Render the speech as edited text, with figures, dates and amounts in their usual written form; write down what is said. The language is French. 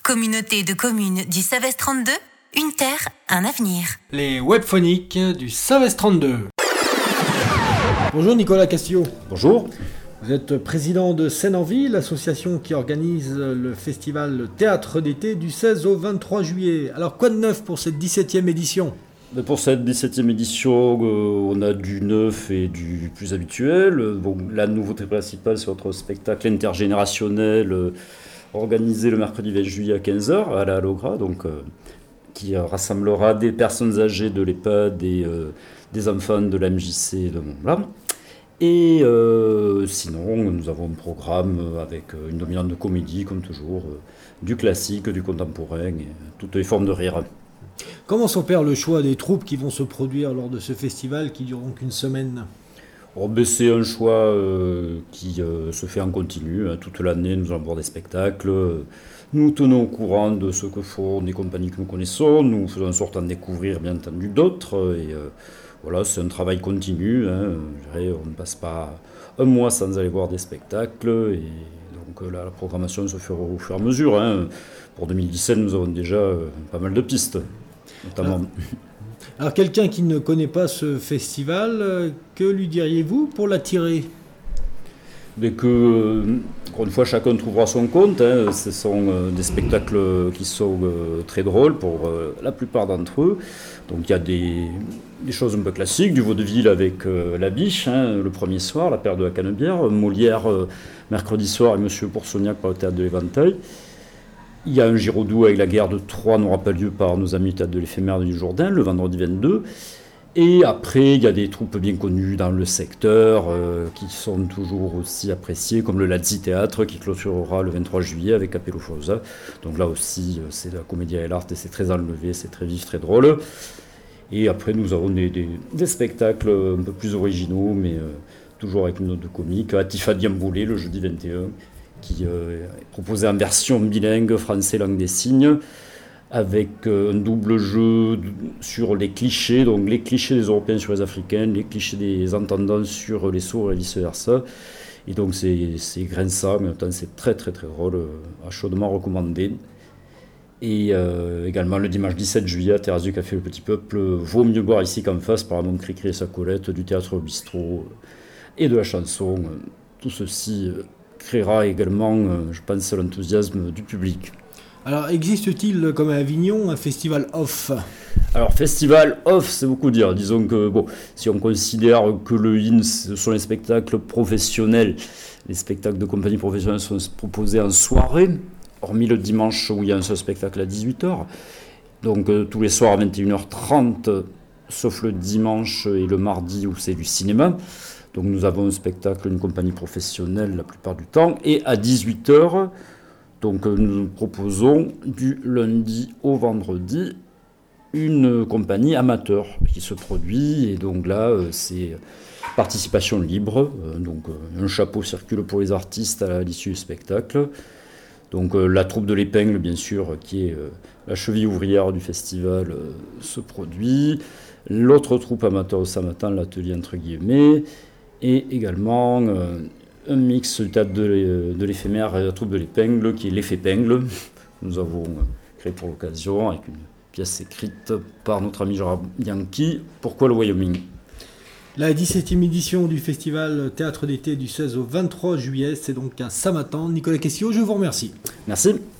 Communauté de communes du Savès 32, une terre, un avenir. Les webphoniques du Savès 32. Bonjour Nicolas Castillo. Bonjour. Vous êtes président de Seine-en-Ville, l'association qui organise le festival Théâtre d'été du 16 au 23 juillet. Alors quoi de neuf pour cette 17e édition ? Pour cette 17e édition, on a du neuf et du plus habituel. Bon, la nouveauté principale, c'est notre spectacle intergénérationnel organisé le mercredi 20 juillet à 15h à la Logra, donc, qui rassemblera des personnes âgées de l'EHPAD et des enfants de la MJC de Mont-Blanc. Et sinon, nous avons un programme avec une dominante de comédie, comme toujours, du classique, du contemporain, et toutes les formes de rire. Comment s'opère le choix des troupes qui vont se produire lors de ce festival qui durera qu'une semaine ? C'est un choix qui se fait en continu. Toute l'année, nous allons voir des spectacles. Nous tenons au courant de ce que font des compagnies que nous connaissons. Nous faisons en sorte d'en découvrir, bien entendu, d'autres. Et voilà, c'est un travail continu. Je dirais, on ne passe pas un mois sans aller voir des spectacles. Et donc la programmation se fera au fur et à mesure. Pour 2017, nous avons déjà pas mal de pistes, notamment. Alors quelqu'un qui ne connaît pas ce festival, que lui diriez-vous pour l'attirer ? Mais que, encore une fois, chacun trouvera son compte. Ce sont des spectacles qui sont très drôles pour la plupart d'entre eux. Donc il y a des choses un peu classiques, du vaudeville avec La Biche, le premier soir, La Perle de la Canebière, Molière mercredi soir et Monsieur Poursognac par le Théâtre de l'Éventail. Il y a un Giraudoux avec La Guerre de Troie n'aura pas lieu par nos amis du Théâtre de l'Éphémère du Jourdain, le vendredi 22. Et après, il y a des troupes bien connues dans le secteur qui sont toujours aussi appréciées, comme le Lazzi Théâtre qui clôturera le 23 juillet avec Capello Fausa. Donc là aussi, c'est de la comédie à l'art et c'est très enlevé, c'est très vif, très drôle. Et après, nous avons des spectacles un peu plus originaux, mais toujours avec une note de comique. Atifa Diamboulé, le jeudi 21, qui est proposé en version bilingue, français, langue des signes, avec un double jeu sur les clichés, donc les clichés des Européens sur les Africains, les clichés des entendants sur les sourds et vice-versa. Et donc c'est grinçant, mais en même temps c'est très très très drôle, chaudement recommandé. Et également le dimanche 17 juillet à Terrasse du Café Le Petit Peuple, Vaut mieux boire ici qu'en face, par Ramon Cricri et sa Colette, du théâtre au bistrot et de la chanson. Tout ceci créera également, je pense, l'enthousiasme du public. Alors, existe-t-il, comme à Avignon, un festival off ? Alors, festival off, c'est beaucoup dire. Disons que, si on considère que le IN, ce sont les spectacles professionnels, les spectacles de compagnie professionnelle sont proposés en soirée, hormis le dimanche où il y a un seul spectacle à 18h. Donc, tous les soirs à 21h30, sauf le dimanche et le mardi où c'est du cinéma. Donc, nous avons un spectacle d'une compagnie professionnelle la plupart du temps. Et à 18h, donc nous proposons du lundi au vendredi une compagnie amateur qui se produit. Et donc là, c'est participation libre. Donc un chapeau circule pour les artistes à l'issue du spectacle. Donc la troupe de l'Épingle, bien sûr, qui est la cheville ouvrière du festival, se produit. L'autre troupe amateur de Samatan, l'atelier entre guillemets. Et également un mix du théâtre de l'éphémère et la troupe de l'Épingle, qui est l'Effépingle. Nous avons créé pour l'occasion, avec une pièce écrite par notre ami Gérard Bianchi, Pourquoi le Wyoming ? La 17e édition du festival Théâtre d'été du 16 au 23 juillet, c'est donc à Samatan. Nicolas Castillo, je vous remercie. Merci.